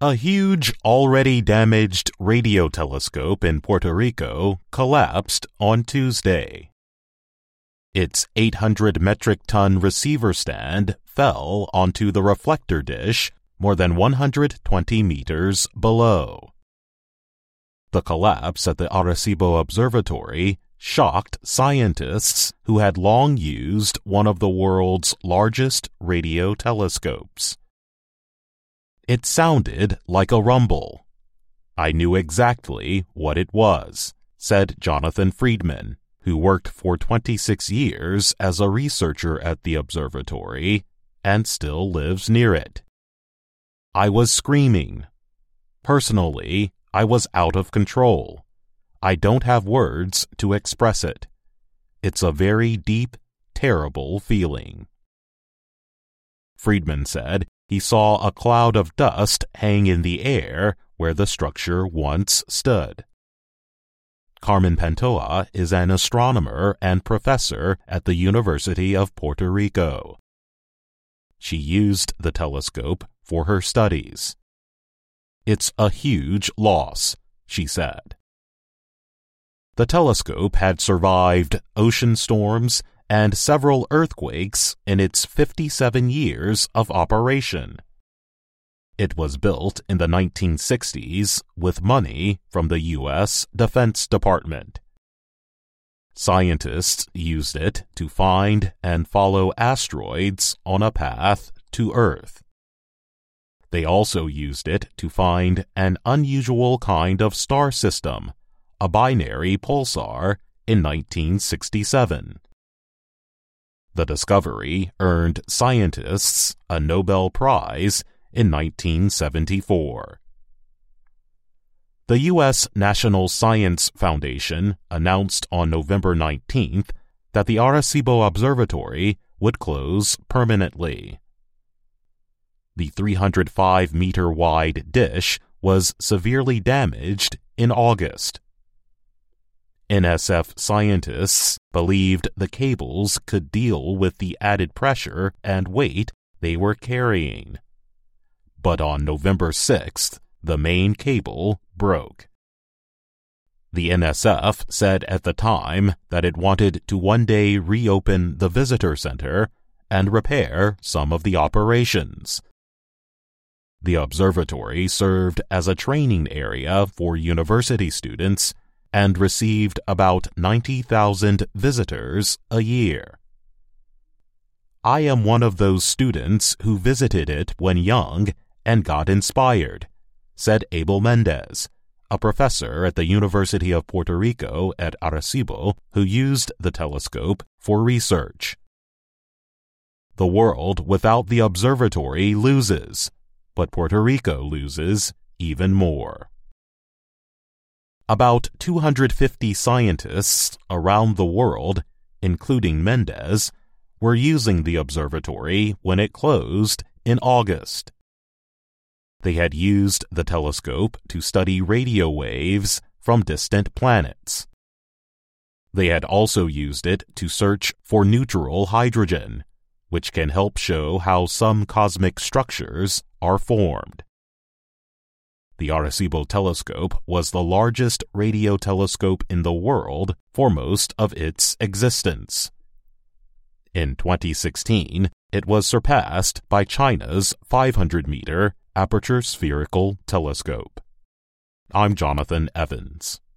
A huge, already damaged radio telescope in Puerto Rico collapsed on Tuesday. Its 800 metric ton receiver stand fell onto the reflector dish more than 120 meters below. The collapse at the Arecibo Observatory shocked scientists who had long used one of the world's largest radio telescopes. It sounded like a rumble. I knew exactly what it was, said Jonathan Friedman, who worked for 26 years as a researcher at the observatory and still lives near it. I was screaming. Personally, I was out of control. I don't have words to express it. It's a very deep, terrible feeling. Friedman said he saw a cloud of dust hang in the air where the structure once stood. Carmen Pantoja is an astronomer and professor at the University of Puerto Rico. She used the telescope for her studies. It's a huge loss, she said. The telescope had survived ocean storms and several earthquakes in its 57 years of operation. It was built in the 1960s with money from the U.S. Defense Department. Scientists used it to find and follow asteroids on a path to Earth. They also used it to find an unusual kind of star system, a binary pulsar, in 1967. The discovery earned scientists a Nobel Prize in 1974. The U.S. National Science Foundation announced on November 19th that the Arecibo Observatory would close permanently. The 305-meter-wide dish was severely damaged in August. NSF scientists believed the cables could deal with the added pressure and weight they were carrying. But on November 6th, the main cable broke. The NSF said at the time that it wanted to one day reopen the visitor center and repair some of the operations. The observatory served as a training area for university students and received about 90,000 visitors a year. I am one of those students who visited it when young and got inspired, said Abel Mendez, a professor at the University of Puerto Rico at Arecibo who used the telescope for research. The world without the observatory loses, but Puerto Rico loses even more. About 250 scientists around the world, including Mendez, were using the observatory when it closed in August. They had used the telescope to study radio waves from distant planets. They had also used it to search for neutral hydrogen, which can help show how some cosmic structures are formed. The Arecibo telescope was the largest radio telescope in the world for most of its existence. In 2016, it was surpassed by China's 500-meter aperture spherical telescope. I'm Jonathan Evans.